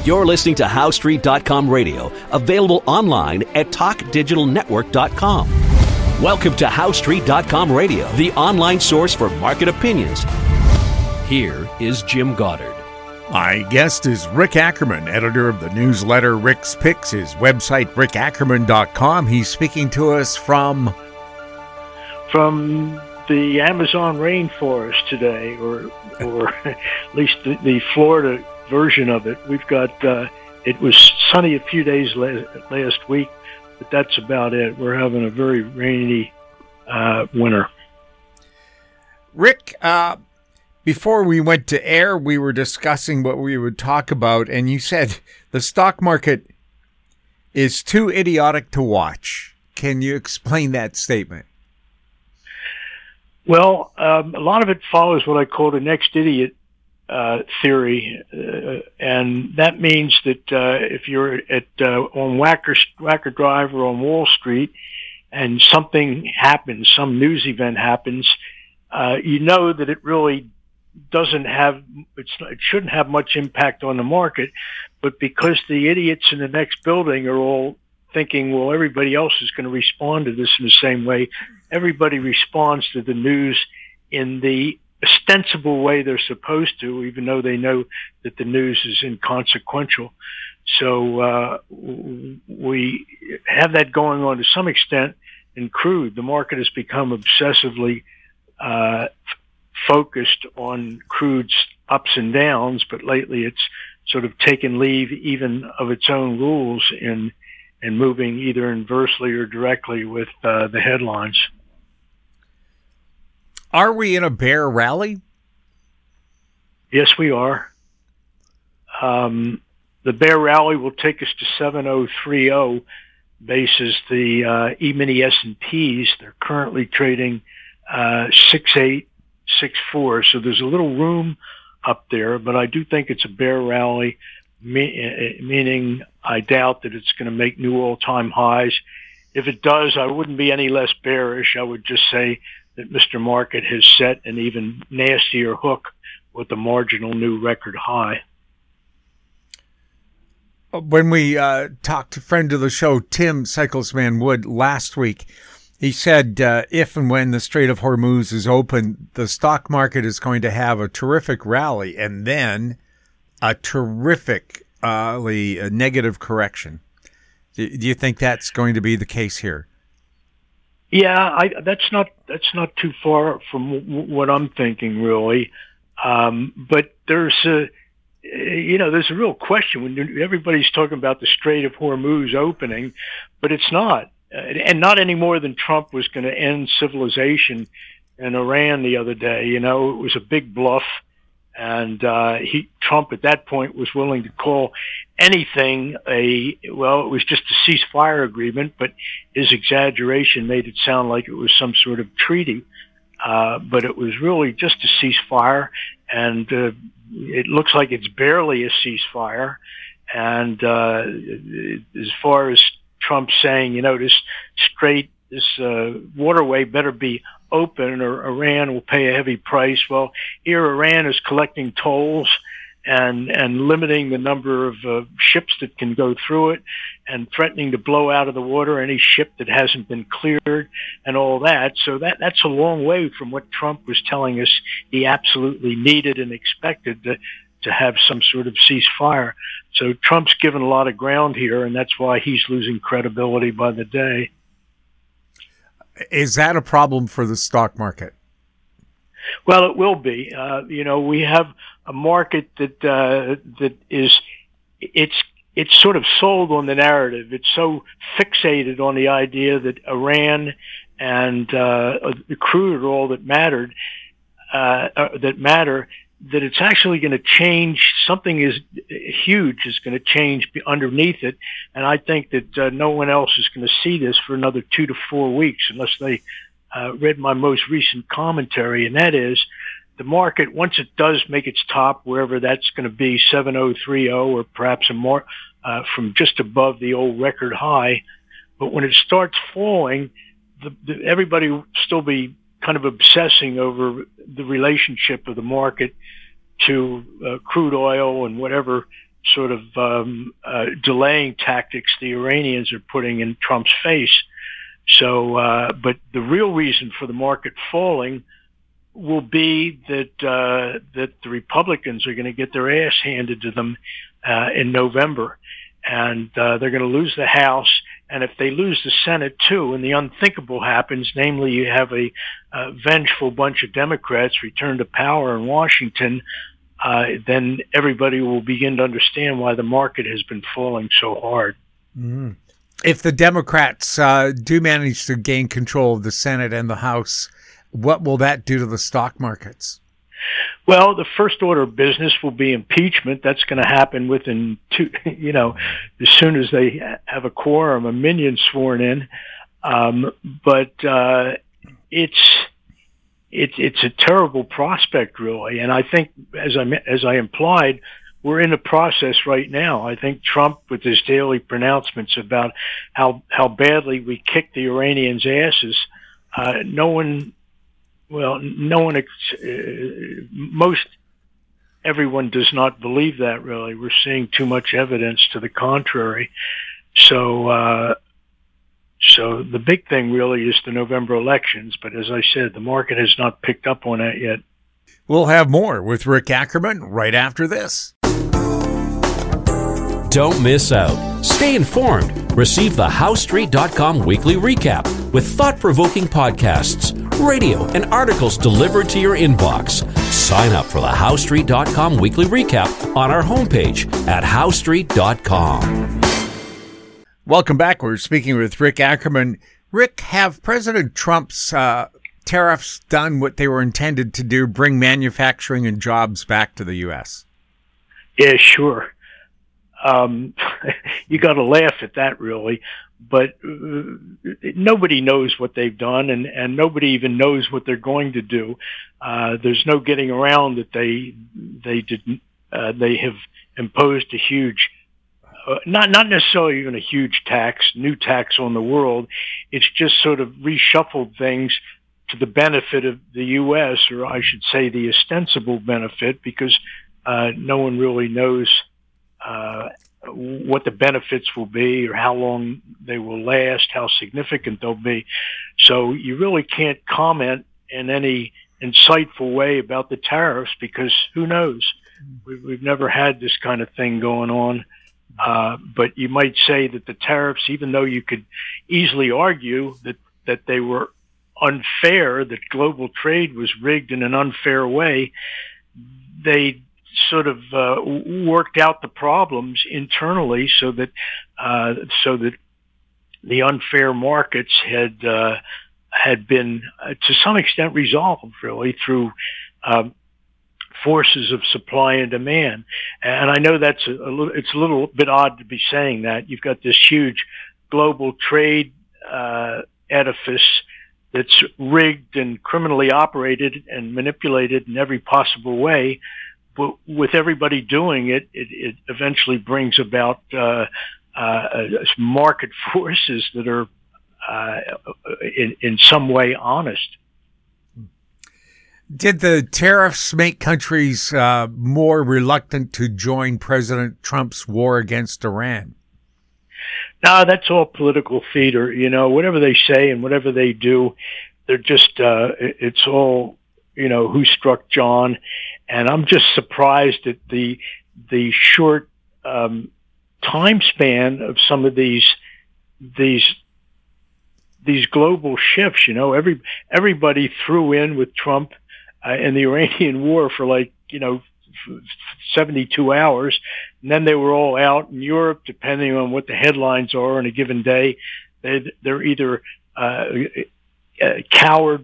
You're listening to HowStreet.com radio, available online at TalkDigitalNetwork.com. Welcome to HowStreet.com radio, the online source for market opinions. Here is Jim Goddard. My guest is Rick Ackerman, editor of the newsletter Rick's Picks, his website rickackerman.com. He's speaking to us from the Amazon rainforest today, or at least the Florida version of it. We've got it was sunny a few days last week, but that's about it. We're having a very rainy winter. Rick, before we went to air, we were discussing what we would talk about, and you said the stock market is too idiotic to watch. Can you explain that statement? Well, a lot of it follows what I call the next idiot theory, and that means that if you're on Wacker Drive or on Wall Street, and something happens, some news event happens, you know that it really it shouldn't have much impact on the market, but because the idiots in the next building are all thinking, well, everybody else is going to respond to this in the same way, everybody responds to the news in the ostensible way they're supposed to, even though they know that the news is inconsequential. So we have that going on to some extent in crude. The market has become obsessively focused on crude's ups and downs, but lately it's sort of taken leave even of its own rules in moving either inversely or directly with the headlines. Are we in a bear rally? Yes, we are. The bear rally will take us to 7030 basis the E-mini S&Ps. They're currently trading 6864. So there's a little room up there, but I do think it's a bear rally, meaning I doubt that it's going to make new all-time highs. If it does, I wouldn't be any less bearish. I would just say that Mr. Market has set an even nastier hook with a marginal new record high. When we talked to a friend of the show, Tim Cyclesman Wood, last week, he said if and when the Strait of Hormuz is open, the stock market is going to have a terrific rally and then a terrific negative correction. Do you think that's going to be the case here? Yeah, that's not too far from what I'm thinking, really. But there's a real question when everybody's talking about the Strait of Hormuz opening, but it's not. And not any more than Trump was going to end civilization in Iran the other day. You know, it was a big bluff. And Trump at that point was willing to call anything it was just a ceasefire agreement, but his exaggeration made it sound like it was some sort of treaty. But it was really just a ceasefire, and it looks like it's barely a ceasefire. And as far as Trump saying, this waterway better be open or Iran will pay a heavy price. Well, here Iran is collecting tolls and limiting the number of ships that can go through it and threatening to blow out of the water any ship that hasn't been cleared and all that. So that's a long way from what Trump was telling us he absolutely needed and expected to have some sort of ceasefire. So Trump's given a lot of ground here, and that's why he's losing credibility by the day. Is that a problem for the stock market? Well, it will be. We have a market that is it's sort of sold on the narrative. It's so fixated on the idea that Iran and the crude are all that matter, that it's actually going to change. Something is huge is going to change underneath it. And I think that no one else is going to see this for another 2 to 4 weeks unless they read my most recent commentary. And that is the market, once it does make its top, wherever that's going to be, 7030 or perhaps more from just above the old record high. But when it starts falling, everybody will still be kind of obsessing over the relationship of the market to crude oil and whatever sort of delaying tactics the Iranians are putting in Trump's face. So, but the real reason for the market falling will be that the Republicans are going to get their ass handed to them in November, and they're going to lose the House. And if they lose the Senate too, and the unthinkable happens, namely you have a vengeful bunch of Democrats return to power in Washington, then everybody will begin to understand why the market has been falling so hard. Mm. If the Democrats do manage to gain control of the Senate and the House, what will that do to the stock markets? Well, the first order of business will be impeachment. That's going to happen within as soon as they have a quorum, a minion sworn in. But it's a terrible prospect, really. And I think, as I implied, we're in the process right now. I think Trump, with his daily pronouncements about how badly we kicked the Iranians' asses, most everyone does not believe that, really. We're seeing too much evidence to the contrary. So the big thing really is the November elections. But as I said, the market has not picked up on that yet. We'll have more with Rick Ackerman right after this. Don't miss out. Stay informed. Receive the HowStreet.com weekly recap with thought-provoking podcasts, radio, and articles delivered to your inbox. Sign up for the HowStreet.com weekly recap on our homepage at HowStreet.com. Welcome back. We're speaking with Rick Ackerman. Rick, have President Trump's tariffs done what they were intended to do, bring manufacturing and jobs back to the U.S.? Yeah, sure. You got to laugh at that, really. But nobody knows what they've done, and nobody even knows what they're going to do. There's no getting around that they didn't. They have imposed a huge, not necessarily even a huge new tax on the world. It's just sort of reshuffled things to the benefit of the U.S., or I should say the ostensible benefit, because no one really knows what the benefits will be or how long they will last, how significant they'll be. So you really can't comment in any insightful way about the tariffs because who knows? We've never had this kind of thing going on. But you might say that the tariffs, even though you could easily argue that they were unfair, that global trade was rigged in an unfair way, they sort of worked out the problems internally so that the unfair markets had been to some extent resolved, really, through forces of supply and demand. And I know that's it's a little bit odd to be saying that. You've got this huge global trade edifice that's rigged and criminally operated and manipulated in every possible way. But with everybody doing it, it eventually brings about market forces that are in some way honest. Did the tariffs make countries more reluctant to join President Trump's war against Iran? No, that's all political theater. Whatever they say and whatever they do, they're just, it's all, who struck John. And I'm just surprised at the short time span of some of these global shifts. Everybody threw in with Trump in the Iranian war for 72 hours, and then they were all out in Europe, depending on what the headlines are on a given day. They're either cowed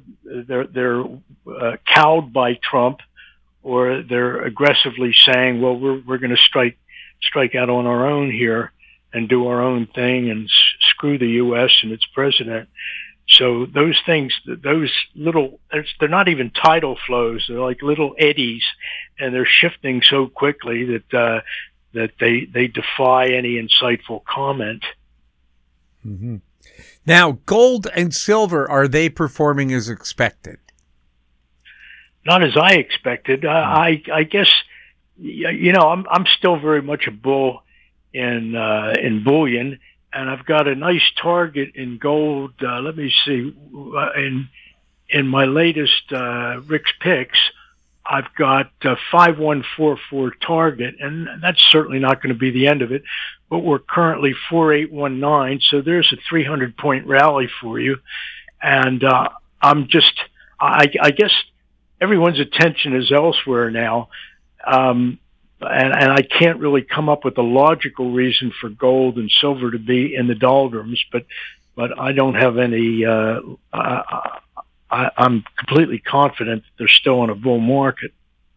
by Trump, or they're aggressively saying, well, we're going to strike out on our own here and do our own thing and screw the U.S. and its president. So those things, they're not even tidal flows. They're like little eddies, and they're shifting so quickly that they defy any insightful comment. Mm-hmm. Now, gold and silver, are they performing as expected? Not as I expected. I guess I'm still very much a bull in bullion, and I've got a nice target in gold. Let me see, in my latest Rick's picks, I've got 5144 target, and that's certainly not going to be the end of it. But we're currently 4819, so there's a 300-point rally for you. And I guess everyone's attention is elsewhere now. And I can't really come up with a logical reason for gold and silver to be in the doldrums, but I don't have any. I'm completely confident that they're still in a bull market.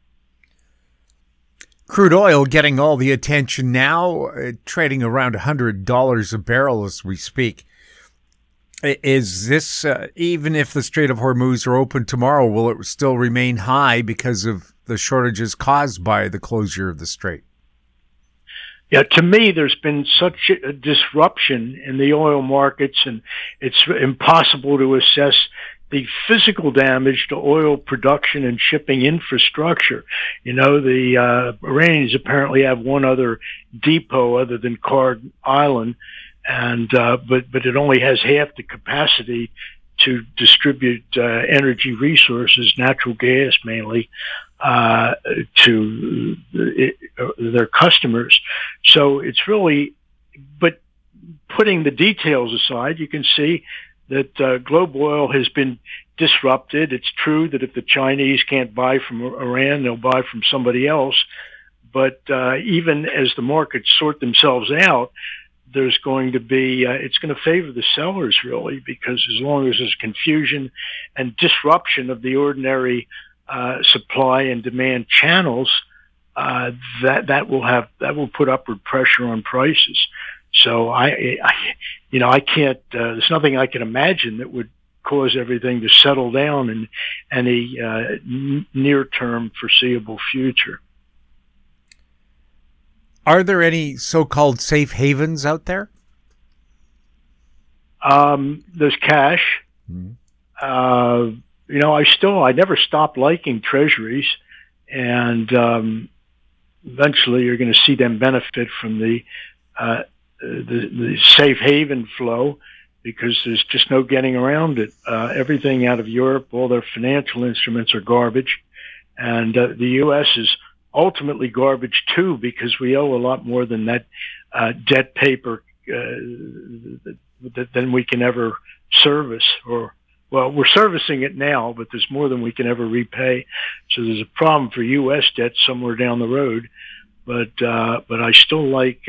Crude oil getting all the attention now, trading around $100 a barrel as we speak. Is this, even if the Strait of Hormuz are open tomorrow, will it still remain high because of the shortages caused by the closure of the strait? Yeah, to me, there's been such a disruption in the oil markets, and it's impossible to assess the physical damage to oil production and shipping infrastructure. The Iranians apparently have one other depot other than Kard Island, and but it only has half the capacity to distribute energy resources, natural gas mainly, to their customers. So it's really, but putting the details aside, you can see that global oil has been disrupted. It's true that if the Chinese can't buy from Iran, they'll buy from somebody else. But even as the markets sort themselves out, there's going to be, it's going to favor the sellers, really, because as long as there's confusion and disruption of the ordinary supply and demand channels, that will put upward pressure on prices. So I can't. There's nothing I can imagine that would cause everything to settle down in any near-term foreseeable future. Are there any so-called safe havens out there? There's cash. Mm-hmm. I never stopped liking treasuries, and eventually you're going to see them benefit from the safe haven flow, because there's just no getting around it. Everything out of Europe, all their financial instruments are garbage, and the U.S. is ultimately garbage too, because we owe a lot more than that debt paper than we can ever service. Well, we're servicing it now, but there's more than we can ever repay. So there's a problem for U.S. debt somewhere down the road. But I still like.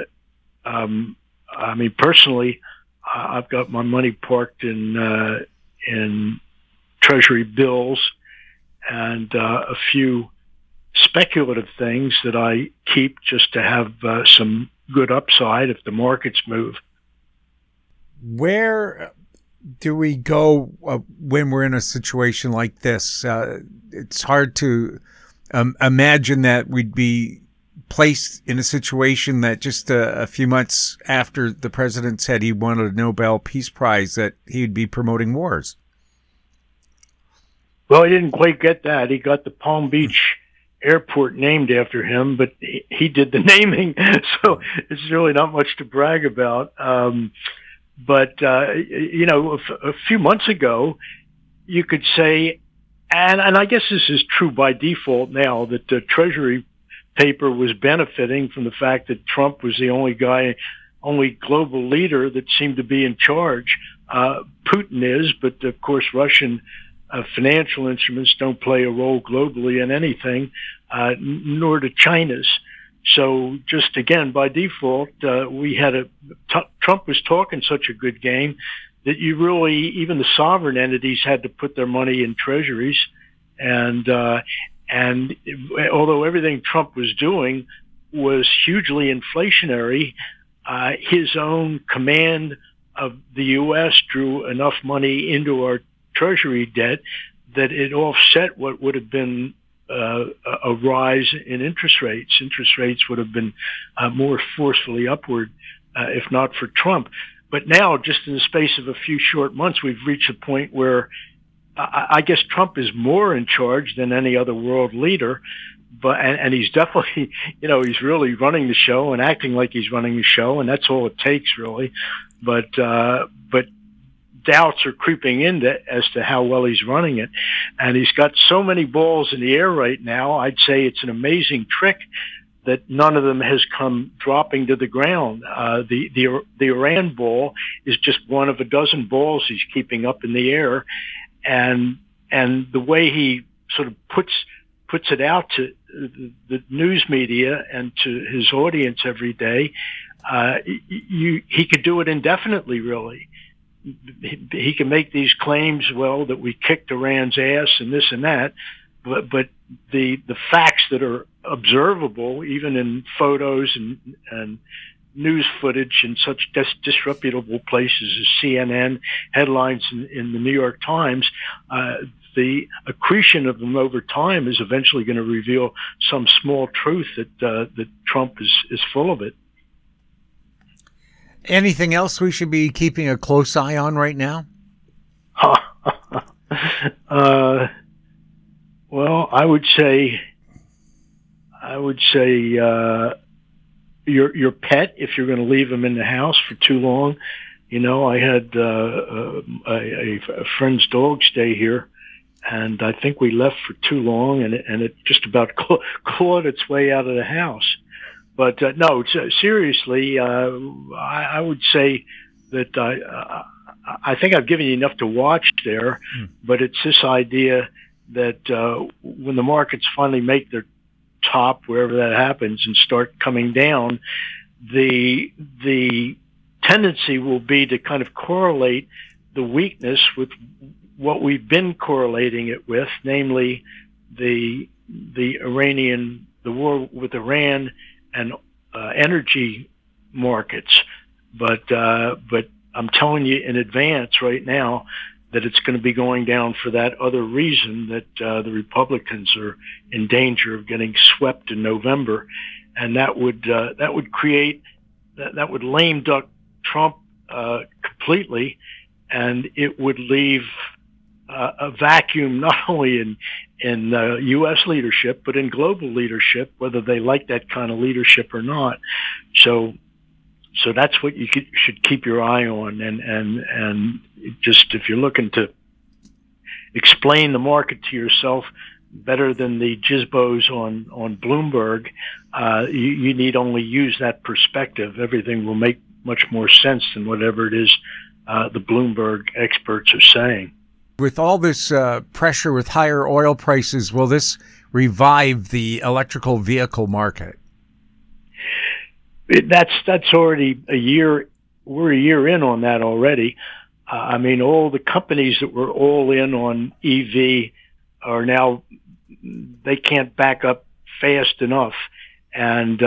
Personally, I've got my money parked in Treasury bills and a few speculative things that I keep just to have some good upside if the markets move. Where do we go when we're in a situation like this? It's hard to imagine that we'd be placed in a situation that just a few months after the president said he wanted a Nobel Peace Prize, that he'd be promoting wars. Well, he didn't quite get that. He got the Palm Beach airport named after him, but he did the naming, so it's really not much to brag about. But a few months ago, you could say, and I guess this is true by default now, that the Treasury paper was benefiting from the fact that Trump was the only global leader that seemed to be in charge. Putin is, but of course Russian financial instruments don't play a role globally in anything, nor do China's. So just again, by default, Trump was talking such a good game that even the sovereign entities had to put their money in treasuries. And although everything Trump was doing was hugely inflationary, his own command of the U.S. drew enough money into our treasury debt that it offset what would have been a rise in interest rates. Interest rates would have been more forcefully upward if not for Trump. But now, just in the space of a few short months, we've reached a point where I guess Trump is more in charge than any other world leader, and he's definitely, he's really running the show and acting like he's running the show, and that's all it takes, really. But doubts are creeping in as to how well he's running it, and he's got so many balls in the air right now. I'd say it's an amazing trick that none of them has come dropping to the ground. The Iran ball is just one of a dozen balls he's keeping up in the air, and the way he sort of puts it out to the news media and to his audience every day, he could do it indefinitely, really. He can make these claims, that we kicked Iran's ass and this and that, but the facts that are observable, even in photos and news footage in such disreputable places as CNN, headlines in the New York Times, the accretion of them over time is eventually going to reveal some small truth that Trump is full of it. Anything else we should be keeping a close eye on right now? Well, I would say your pet, if you're going to leave him in the house for too long. I had a friend's dog stay here, and I think we left for too long, and it just about clawed its way out of the house. But no, seriously, I would say that I think I've given you enough to watch there, but it's this idea that when the markets finally make their top, wherever that happens, and start coming down, the tendency will be to kind of correlate the weakness with what we've been correlating it with, namely the war with Iran and energy markets. But I'm telling you in advance right now that it's going to be going down for that other reason, that the Republicans are in danger of getting swept in November, and that would lame duck Trump completely, and it would leave a vacuum not only in U.S. leadership but in global leadership, whether they like that kind of leadership or not. So that's what you should keep your eye on, and just if you're looking to explain the market to yourself better than the Jizbos on Bloomberg, you need only use that perspective. Everything will make much more sense than whatever it is the Bloomberg experts are saying. With all this pressure with higher oil prices, will this revive the electrical vehicle market? That's already a year. We're a year in on that already. I mean, all the companies that were all in on EV are now, they can't back up fast enough. And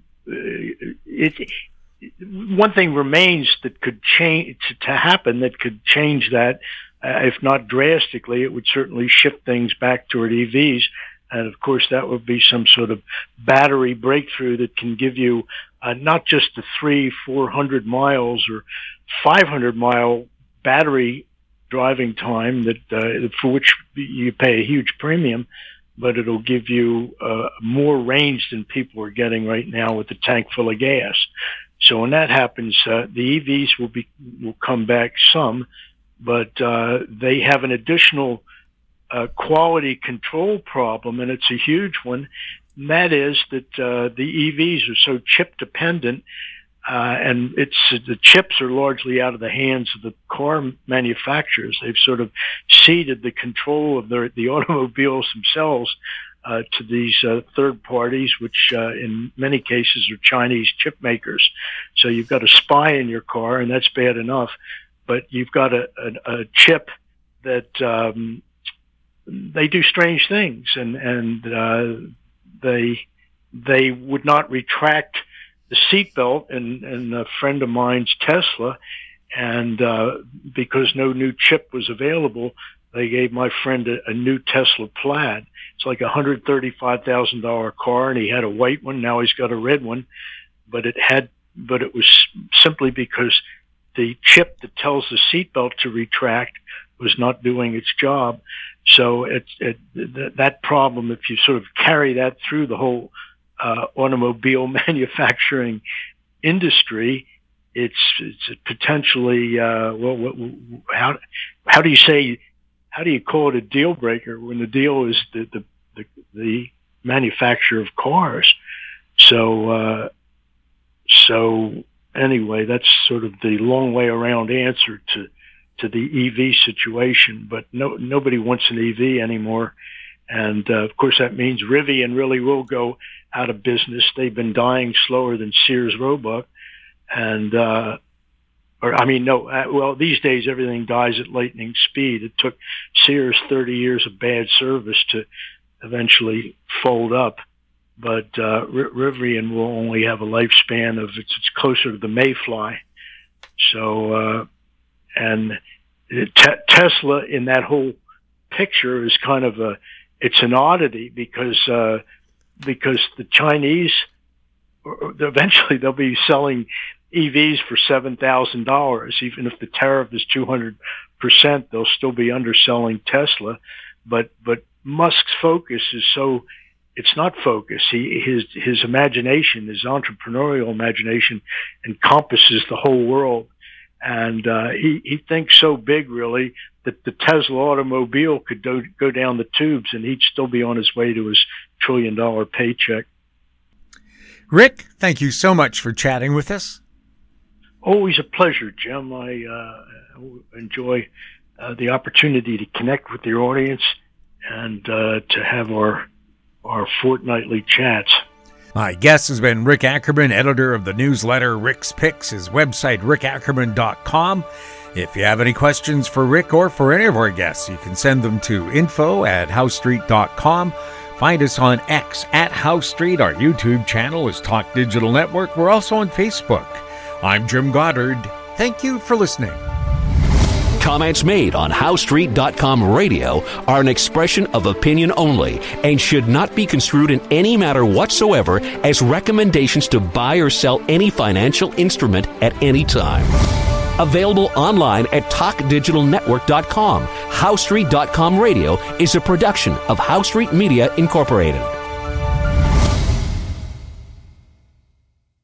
one thing remains that could change to happen, that could change that. If not drastically, it would certainly shift things back toward EVs. And of course, that would be some sort of battery breakthrough that can give you not just the 300-400 miles or 500-mile battery driving time that for which you pay a huge premium, but it'll give you more range than people are getting right now with the tank full of gas. So when that happens, the EVs will come back some, but they have an additional quality control problem, and it's a huge one. And that is that the EVs are so chip dependent, and the chips are largely out of the hands of the car manufacturers. They've sort of ceded the control of the automobiles themselves to these third parties, which in many cases are Chinese chip makers. So you've got a spy in your car, and that's bad enough. But you've got a chip that they do strange things, and they would not retract the seatbelt in a friend of mine's Tesla, and because no new chip was available, they gave my friend a new Tesla Plaid. It's like $135,000 car, and he had a white one. Now he's got a red one, but it was simply because the chip that tells the seatbelt to retract was not doing its job. So that problem, if you sort of carry that through the whole automobile manufacturing industry, it's potentially how do you call it a deal breaker when the deal is the manufacture of cars? So anyway, that's sort of the long way around answer to the EV situation. But nobody wants an EV anymore, and of course that means Rivian really will go out of business. They've been dying slower than Sears Roebuck, and these days everything dies at lightning speed. It took Sears 30 years of bad service to eventually fold up. But Rivian will only have a lifespan of it's closer to the mayfly. So and Tesla in that whole picture is kind of it's an oddity because the Chinese eventually they'll be selling EVs for $7,000. Even if the tariff is 200%, they'll still be underselling Tesla. But Musk's focus is so. It's not focus. His imagination, his entrepreneurial imagination, encompasses the whole world, and he thinks so big, really, that the Tesla automobile could go down the tubes, and he'd still be on his way to his $1 trillion paycheck. Rick, thank you so much for chatting with us. Always a pleasure, Jim. I enjoy the opportunity to connect with your audience and to have our fortnightly chats. My guest has been Rick Ackerman, editor of the newsletter Rick's Picks, his website rickackerman.com. If you have any questions for Rick or for any of our guests, you can send them to info@howestreet.com. Find us on X @HowStreet. Our YouTube channel is Talk Digital Network. We're also on Facebook. I'm Jim Goddard. Thank you for listening. Comments made on HowStreet.com radio are an expression of opinion only and should not be construed in any matter whatsoever as recommendations to buy or sell any financial instrument at any time. Available online at TalkDigitalNetwork.com. HowStreet.com radio is a production of HowStreet Media Incorporated.